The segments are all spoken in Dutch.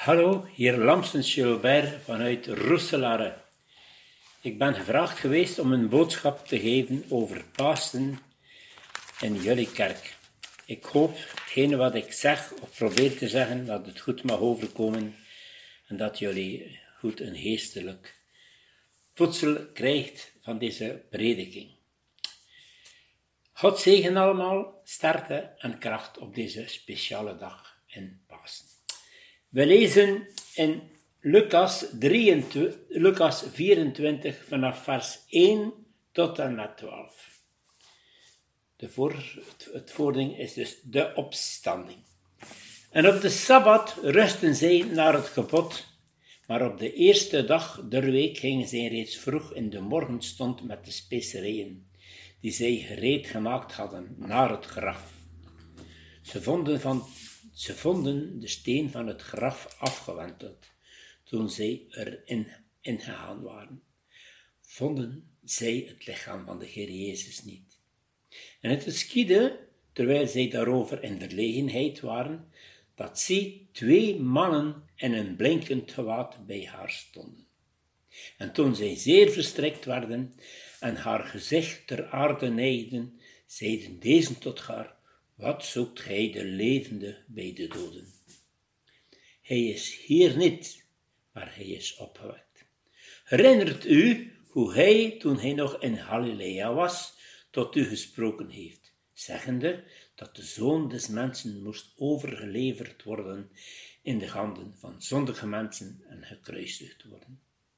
Hallo, hier Lamsens Gilbert vanuit Roeselare. Ik ben gevraagd geweest om een boodschap te geven over Pasen in jullie kerk. Ik hoop hetgene wat ik zeg of probeer te zeggen, dat het goed mag overkomen en dat jullie goed een geestelijk voedsel krijgt van deze prediking. God zegen allemaal, sterkte en kracht op deze speciale dag in Pasen. We lezen in Lucas 24 vanaf vers 1 tot en met 12. Het voording is dus de opstanding. En op de Sabbat rusten zij naar het gebod, maar op de eerste dag der week gingen zij reeds vroeg in de morgenstond met de specerijen, die zij gereed gemaakt hadden, naar het graf. Ze vonden de steen van het graf afgewenteld. Toen zij erin gegaan waren, vonden zij het lichaam van de Heer Jezus niet. En het geschiedde, terwijl zij daarover in verlegenheid waren, dat zij 2 mannen in een blinkend gewaad bij haar stonden. En toen zij zeer verstrikt werden en haar gezicht ter aarde neigden, zeiden deze tot haar: wat zoekt gij de levende bij de doden? Hij is hier niet, maar hij is opgewekt. Herinnert u hoe hij, toen hij nog in Galilea was, tot u gesproken heeft, zeggende dat de Zoon des Mensen moest overgeleverd worden in de handen van zondige mensen en gekruisigd worden,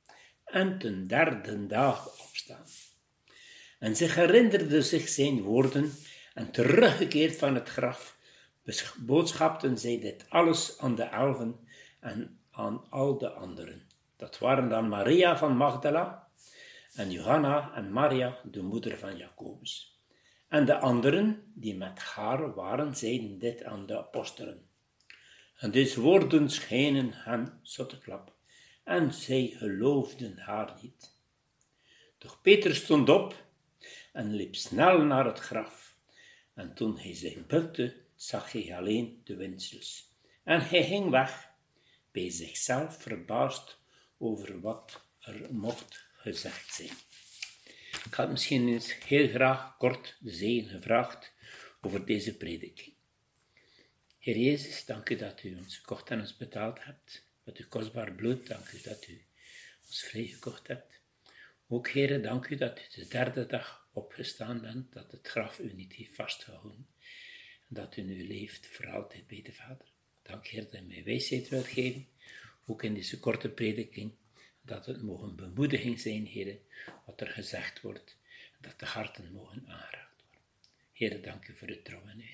en ten 3e dag opstaan. En zich herinnerde zich zijn woorden, en teruggekeerd van het graf, boodschapten zij dit alles aan de 11 en aan al de anderen. Dat waren dan Maria van Magdala, en Johanna en Maria, de moeder van Jacobus. En de anderen, die met haar waren, zeiden dit aan de apostelen. En deze woorden schenen hen zotteklap, en zij geloofden haar niet. Doch Peter stond op en liep snel naar het graf. En toen hij zich bukte, zag hij alleen de windsels. En hij ging weg, bij zichzelf verbaasd over wat er mocht gezegd zijn. Ik had misschien eens heel graag kort de zegen gevraagd over deze prediking. Heer Jezus, dank u dat u ons gekocht en ons betaald hebt. Met uw kostbaar bloed, dank u dat u ons vrijgekocht hebt. Ook, Heere, dank u dat u de 3e dag opgestaan bent, dat het graf u niet heeft vastgehouden en dat u nu leeft voor altijd bij de Vader. Dank, Heer, dat u mij wijsheid wilt geven, ook in deze korte prediking, dat het mogen bemoediging zijn, Heer, wat er gezegd wordt, dat de harten mogen aangeraakt worden. Heer, dank u voor het trouw en inhoud.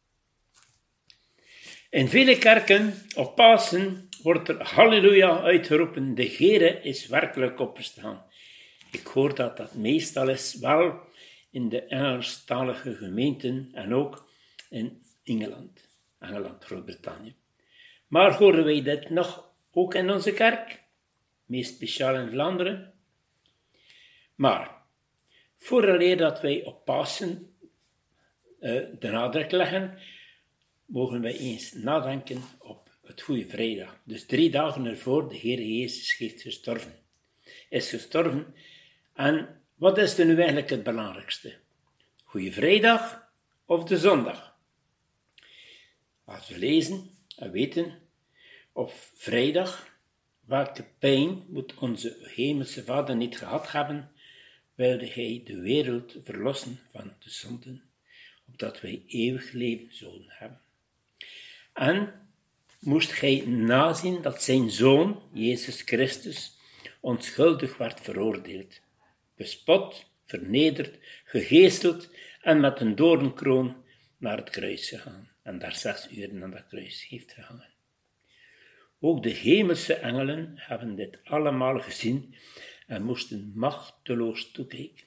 In vele kerken op Pasen wordt er halleluja uitgeroepen, de Heere is werkelijk opgestaan. Ik hoor dat dat meestal is wel in de Engelstalige gemeenten en ook in Engeland, Groot-Brittannië. Maar horen wij dit nog ook in onze kerk, meest speciaal in Vlaanderen? Maar, vooraleer dat wij op Pasen de nadruk leggen, mogen wij eens nadenken op het Goede Vrijdag. Dus 3 dagen ervoor de Heer Jezus is gestorven. En wat is er nu eigenlijk het belangrijkste? Goede Vrijdag of de zondag? Als we lezen en weten op vrijdag, welke pijn moet onze hemelse Vader niet gehad hebben, wilde hij de wereld verlossen van de zonden, opdat wij eeuwig leven zouden hebben. En moest hij nazien dat zijn Zoon, Jezus Christus, onschuldig werd veroordeeld, bespot, vernederd, gegeeseld en met een doornkroon naar het kruis gegaan en daar 6 uren aan dat kruis heeft gehangen. Ook de hemelse engelen hebben dit allemaal gezien en moesten machteloos toekijken.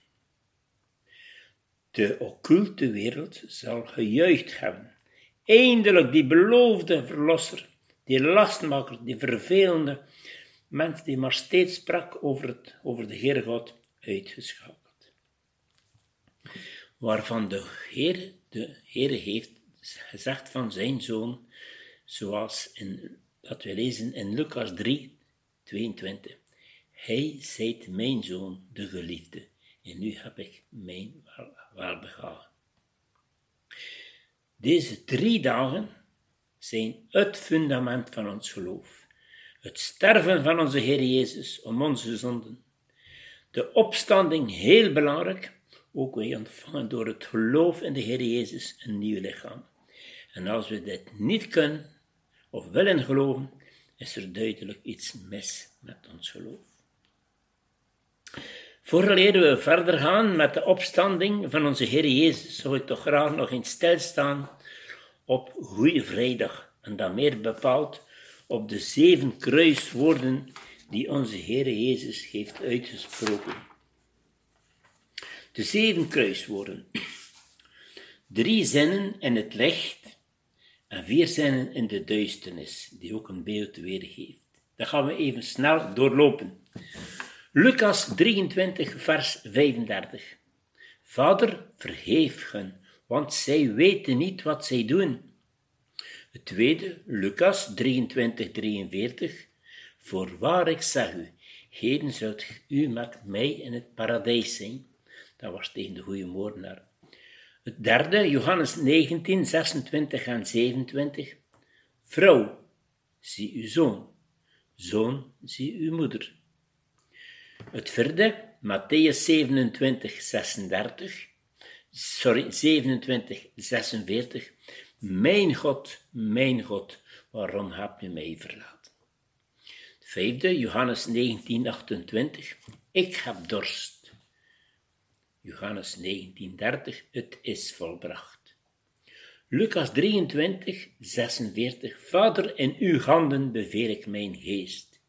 De occulte wereld zal gejuicht hebben. Eindelijk die beloofde verlosser, die lastmaker, die vervelende mens die maar steeds sprak over de Heer God, uitgeschakeld. Waarvan de Heer heeft gezegd van zijn Zoon, zoals in dat we lezen in Lucas 3, 22. Hij zijt mijn zoon, de geliefde, en nu heb ik mijn welbehagen. Deze 3 dagen zijn het fundament van ons geloof. Het sterven van onze Heer Jezus om onze zonden. De opstanding, heel belangrijk, ook wij ontvangen door het geloof in de Heer Jezus een nieuw lichaam. En als we dit niet kunnen of willen geloven, is er duidelijk iets mis met ons geloof. Voordat we verder gaan met de opstanding van onze Heer Jezus, zou ik toch graag nog eens stilstaan op Goeie Vrijdag, en dan meer bepaald op de 7 kruiswoorden die onze Heer Jezus heeft uitgesproken. De 7 kruiswoorden. 3 zinnen in het licht en 4 zinnen in de duisternis, die ook een beeld weergeeft. Dat gaan we even snel doorlopen. Lucas 23, vers 35. Vader, vergeef hen, want zij weten niet wat zij doen. Het tweede, Lucas 23, 43. Voorwaar ik zeg u, heden zult u met mij in het paradijs zijn. Dat was tegen de goede moordenaar. Het derde, Johannes 19, 26 en 27. Vrouw, zie uw zoon. Zoon, zie uw moeder. Het vierde, Mattheüs 27, 46. Mijn God, waarom heb je mij verlaten? Het vijfde, Johannes 19, 28. Ik heb dorst. Johannes 19, 30. Het is volbracht. Lucas 23, 46. Vader, in uw handen beveel ik mijn geest.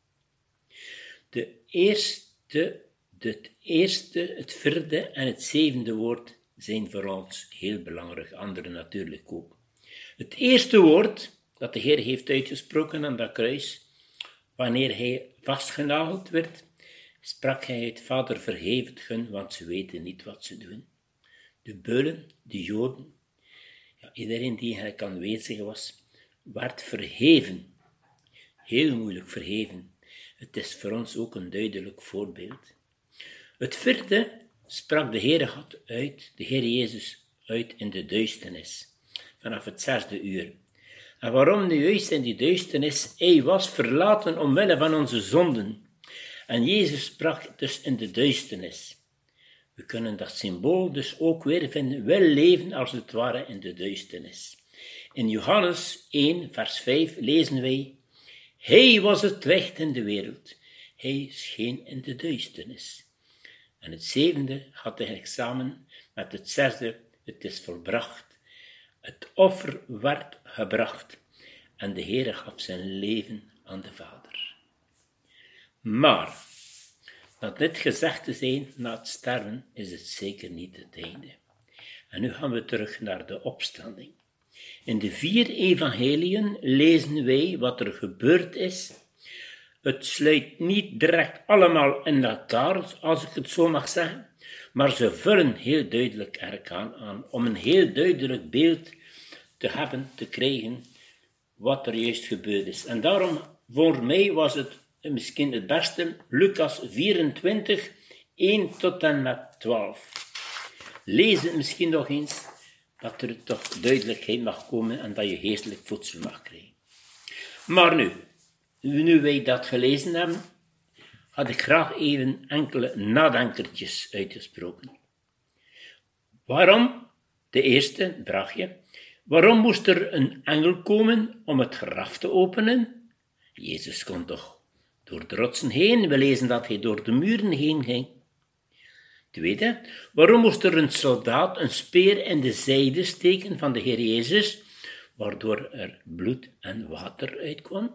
Het eerste, het vierde en het zevende woord zijn voor ons heel belangrijk, andere natuurlijk ook. Het eerste woord dat de Heer heeft uitgesproken aan dat kruis, wanneer hij vastgenageld werd, sprak hij uit: Vader, vergeef het hun, want ze weten niet wat ze doen. De beulen, de Joden, iedereen die eigenlijk aanwezig was, werd verheven. Heel moeilijk verheven. Het is voor ons ook een duidelijk voorbeeld. Het vierde sprak de Heer Jezus uit in de duisternis, vanaf het 6e uur. En waarom nu juist in die duisternis? Hij was verlaten omwille van onze zonden. En Jezus sprak dus in de duisternis. We kunnen dat symbool dus ook weer vinden, wel leven als het ware in de duisternis. In Johannes 1, vers 5 lezen wij: Hij was het licht in de wereld. Hij scheen in de duisternis. En het zevende had eigenlijk samen met het 6e, het is volbracht. Het offer werd gebracht en de Heere gaf zijn leven aan de Vader. Maar, na dit gezegd te zijn, na het sterven, is het zeker niet het einde. En nu gaan we terug naar de opstanding. In de 4 evangeliën lezen wij wat er gebeurd is. Het sluit niet direct allemaal in elkaar, als ik het zo mag zeggen, maar ze vullen heel duidelijk eraan aan, om een heel duidelijk beeld te krijgen wat er juist gebeurd is. En daarom, voor mij was het misschien het beste, Lucas 24, 1 tot en met 12. Lees het misschien nog eens, dat er toch duidelijkheid mag komen en dat je geestelijk voedsel mag krijgen. Maar nu wij dat gelezen hebben, had ik graag even enkele nadenkertjes uitgesproken. Waarom? De eerste vraagje. Waarom moest er een engel komen om het graf te openen? Jezus kon toch door de rotsen heen. We lezen dat hij door de muren heen ging. Tweede, waarom moest er een soldaat een speer in de zijde steken van de Heer Jezus, waardoor er bloed en water uitkwam?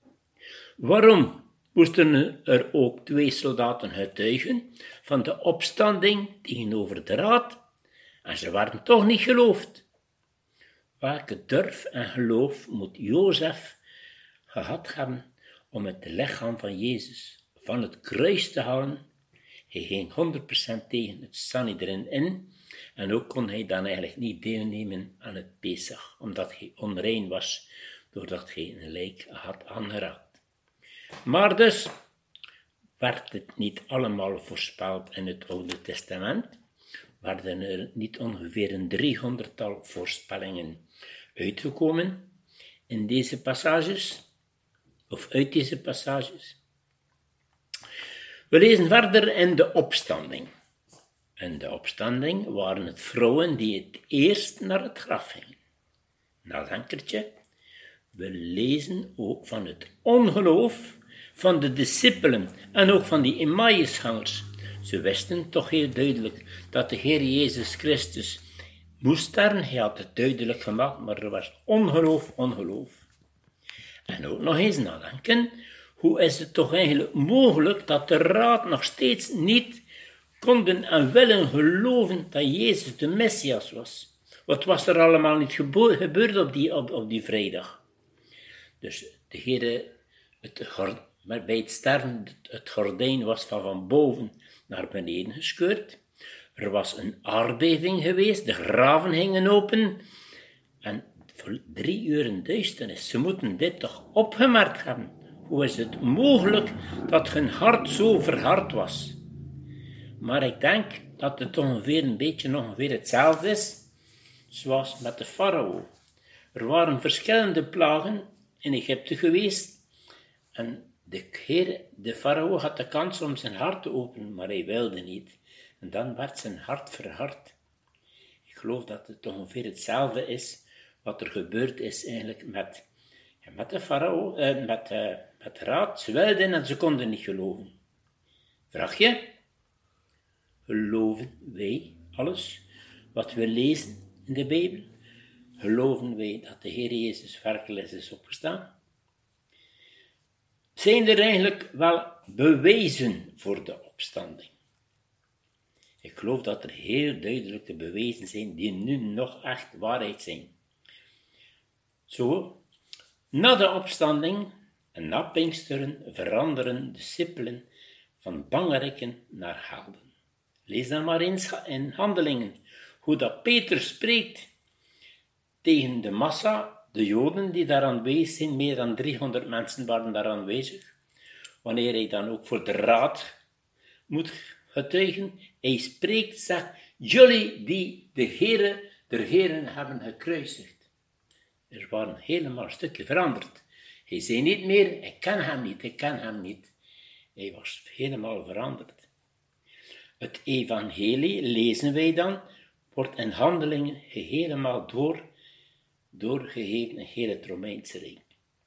Waarom moesten er ook 2 soldaten getuigen van de opstanding tegenover de raad? En ze werden toch niet geloofd. Welke durf en geloof moet Jozef gehad hebben om het lichaam van Jezus van het kruis te halen? Hij ging 100% tegen het Sanhedrin in en ook kon hij dan eigenlijk niet deelnemen aan het Pesach, omdat hij onrein was doordat hij een lijk had aangeraakt. Maar dus werd het niet allemaal voorspeld in het Oude Testament, werden er niet ongeveer een 300-tal voorspellingen uitgekomen in deze passages, of uit deze passages. We lezen verder in de opstanding. In de opstanding waren het vrouwen die het eerst naar het graf gingen. Nadenkertje. We lezen ook van het ongeloof van de discipelen en ook van die Emmausgangers. Ze wisten toch heel duidelijk dat de Heer Jezus Christus moest sterven. Hij had het duidelijk gemaakt, maar er was ongeloof. En ook nog eens nadenken, hoe is het toch eigenlijk mogelijk dat de raad nog steeds niet konden en willen geloven dat Jezus de Messias was? Wat was er allemaal niet gebeurd op die vrijdag? Dus de Heer, bij het sterven, het gordijn was van boven naar beneden gescheurd. Er was een aardbeving geweest, de graven gingen open en voor 3 uur duisternis. Ze moeten dit toch opgemerkt hebben. Hoe is het mogelijk dat hun hart zo verhard was? Maar ik denk dat het ongeveer hetzelfde is zoals met de farao. Er waren verschillende plagen in Egypte geweest en de farao had de kans om zijn hart te openen, maar hij wilde niet. En dan werd zijn hart verhard. Ik geloof dat het ongeveer hetzelfde is wat er gebeurd is eigenlijk met de farao, met de raad. Ze wilden en ze konden niet geloven. Vraagje? Geloven wij alles wat we lezen in de Bijbel? Geloven wij dat de Heer Jezus werkelijk is opgestaan? Zijn er eigenlijk wel bewijzen voor de opstanding? Ik geloof dat er heel duidelijke bewijzen zijn die nu nog echt waarheid zijn. Zo, na de opstanding en na Pinksteren veranderen discipelen van bangerikken naar helden. Lees dan maar eens in Handelingen, hoe dat Peter spreekt tegen de massa, de Joden die daar aanwezig zijn, meer dan 300 mensen waren daar aanwezig. Wanneer hij dan ook voor de raad moet getuigen, hij spreekt, zegt, jullie die de Heeren hebben gekruisigd. Er waren helemaal een stukje veranderd. Hij zei niet meer, ik ken hem niet. Hij was helemaal veranderd. Het evangelie, lezen wij dan, wordt in Handelingen helemaal doorgegeven in heel het Romeinse Rijk.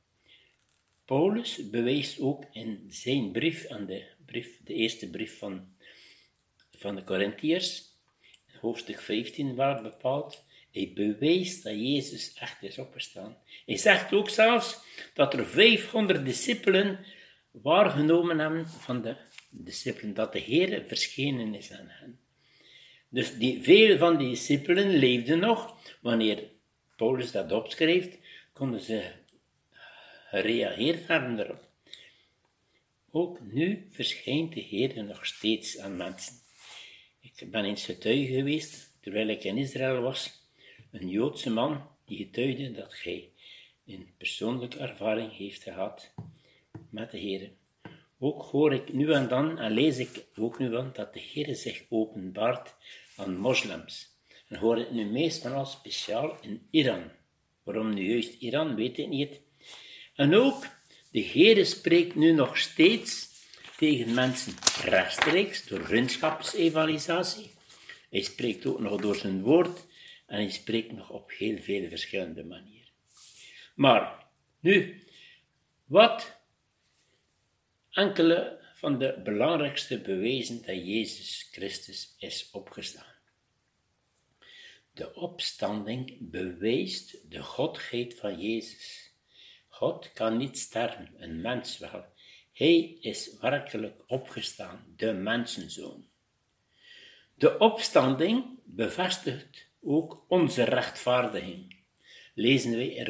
Paulus bewijst ook in zijn brief, de eerste brief van de Corinthiërs, hoofdstuk 15 waar bepaald, hij bewijst dat Jezus echt is opgestaan. Hij zegt ook zelfs dat er 500 discipelen waargenomen hebben van de discipelen, dat de Heer verschenen is aan hen. Dus veel van die discipelen leefden nog. Wanneer Paulus dat opschreef, konden ze gereageerd hebben erop. Ook nu verschijnt de Heer nog steeds aan mensen. Ik ben eens getuige geweest, terwijl ik in Israël was, een Joodse man die getuigde dat hij een persoonlijke ervaring heeft gehad met de Heer. Ook hoor ik nu en dan en lees ik ook nu aan dat de Heer zich openbaart aan moslims. En hoor ik nu meestal speciaal in Iran. Waarom nu juist Iran, weet ik niet. En ook, de Heer spreekt nu nog steeds tegen mensen rechtstreeks door vriendschapsevangelisatie. Hij spreekt ook nog door zijn woord en hij spreekt nog op heel veel verschillende manieren. Maar nu, wat enkele van de belangrijkste bewijzen dat Jezus Christus is opgestaan. De opstanding bewijst de godheid van Jezus. God kan niet sterven, een mens wel. Hij is werkelijk opgestaan, de mensenzoon. De opstanding bevestigt ook onze rechtvaardiging. Lezen wij in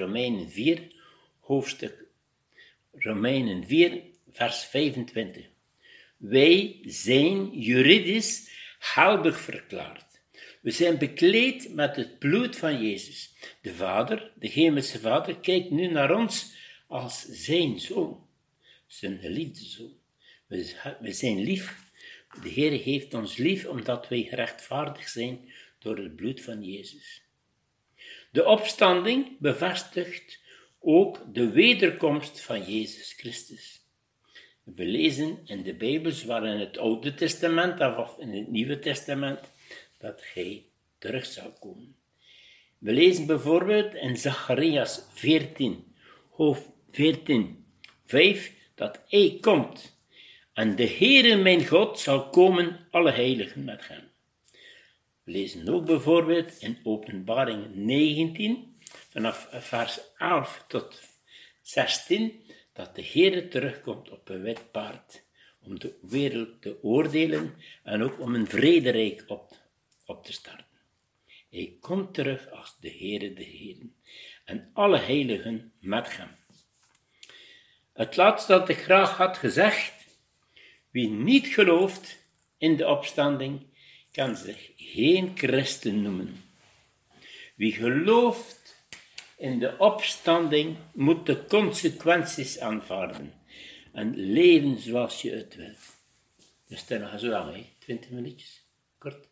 Romeinen 4, vers 25. Wij zijn juridisch geldig verklaard, We zijn bekleed met het bloed van Jezus. De Vader, de hemelse Vader, kijkt nu naar ons als zijn zoon, zijn geliefde zoon. We zijn lief. De Heer heeft ons lief omdat wij gerechtvaardigd zijn door het bloed van Jezus. De opstanding bevestigt ook de wederkomst van Jezus Christus. We lezen in de Bijbel, zowel in het Oude Testament of in het Nieuwe Testament, dat hij terug zal komen. We lezen bijvoorbeeld in Zacharias 14, hoofd 14, 5, dat hij komt. En de Heere mijn God zal komen, alle heiligen met hem. We lezen ook bijvoorbeeld in Openbaring 19, vanaf vers 11 tot 16, dat de Heere terugkomt op een wit paard, om de wereld te oordelen en ook om een vrederijk op te starten. Hij komt terug als de Heere de Heeren en alle heiligen met hem. Het laatste dat ik graag had gezegd, wie niet gelooft in de opstanding, kan zich geen christen noemen. Wie gelooft in de opstanding, moet de consequenties aanvaarden en leven zoals je het wilt. Dus het is nog zo lang, 20 minuutjes, kort.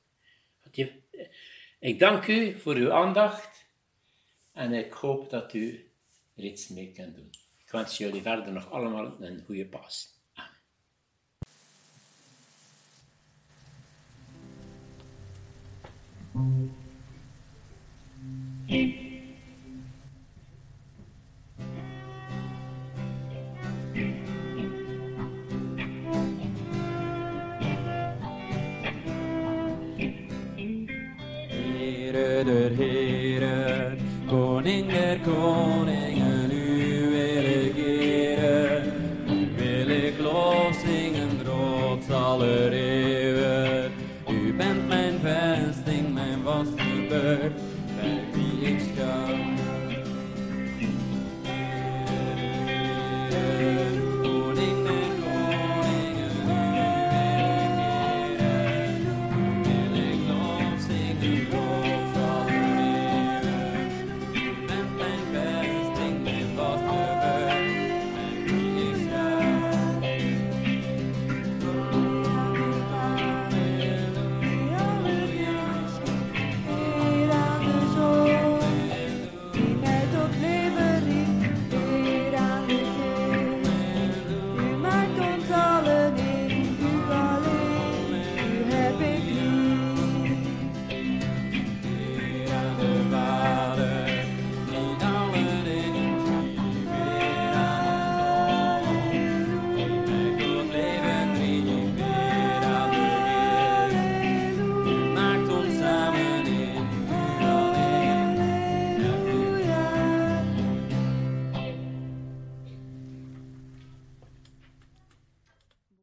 Ik dank u voor uw aandacht en ik hoop dat u er iets mee kunt doen. Ik wens jullie verder nog allemaal een goede Paas. Heere der Heere, Koning der Koningen.